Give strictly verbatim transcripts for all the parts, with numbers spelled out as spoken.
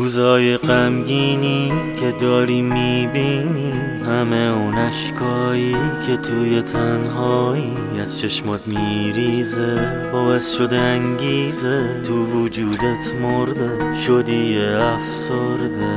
روزای غمگینی که داری میبینی، همه اون اشکایی که توی تنهایی از چشمات میریزه، باعث شده انگیزه تو وجودت مرده، شدی افسرده.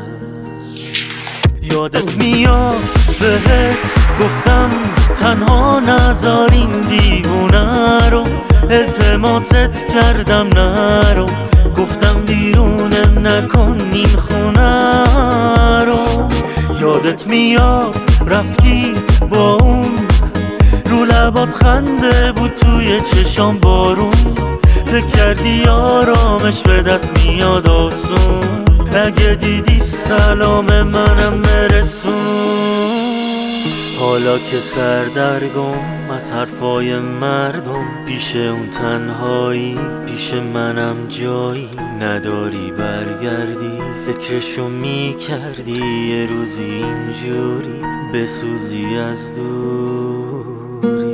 یادت میاد بهت گفتم تنها نذار این دیوونه رو، التماست کردم نرو، گفتم بیرونه نکن این خونه رو. یادت میاد رفتی با اون، رو لبات خنده بود توی چشام بارون، فکر کردی آرامش به دست میاد آسون، اگه دیدی سلام منم برسون. حالا که سردرگم از حرفای مردم، پیش اون تنهایی پیش منم جایی نداری برگردی، فکرشو میکردی یه روزی اینجوری بسوزی از دوری.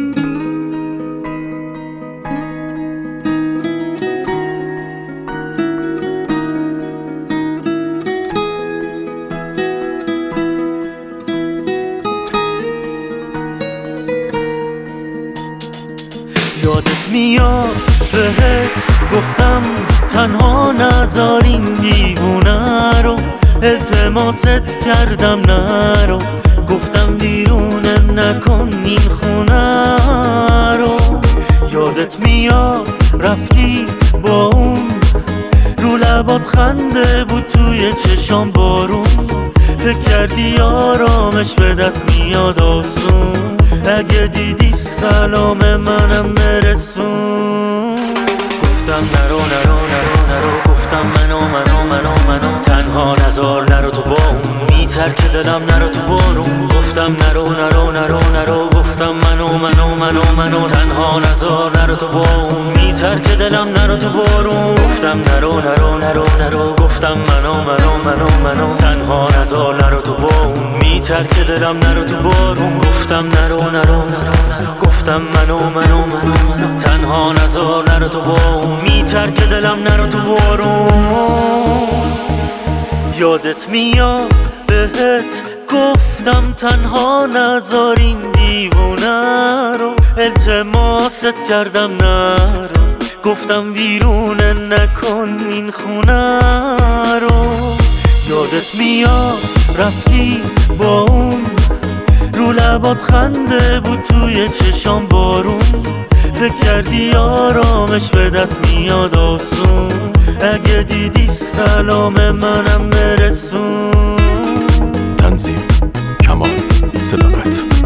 یادت میاد بهت گفتم تنها نذار این دیوونه رو، التماست کردم نرو، گفتم بیرونه نکن این خونه رو. یادت میاد رفتی با اون، رو لبات خنده بود توی چشام بارون، فکر کردی آرامش به دست میاد آسون، اگه دیدی سلام منم برسون. گفتم نرو نرو نرو نرو، گفتم منو منو منو منو، تنها نذار نرو تو با اون، میترک دلم نرو تو بارون. گفتم نرو نرو نرو نرو، گفتم منو منو منو منو، تنها نذار نرو تو با اون، میترک دلم نرو تو بارون. گفتم نرو نرو نرو نرو، گفتم منو منو منو منو، تنها نذار نرو تو با اون، میترک دلم نرو تو بارون. گفتم نرو نرو نرو نرو، گفتم منو منو منو منو، تنها نذار نرو تو با اون، میترک دلم نرو تو بارون. یادت میاد بهت گفتم تنها نذار این دیوونه رو، التماست کردم نرو، گفتم بیرونه نکن این خونه رو. یادت میاد رفتی با اون، رو لبات خنده بود توی چشام بارون، فکر کردی آرامش به دست میاد آسون، اگه دیدی سلام منم برسون. تنظیم کمال صداقت.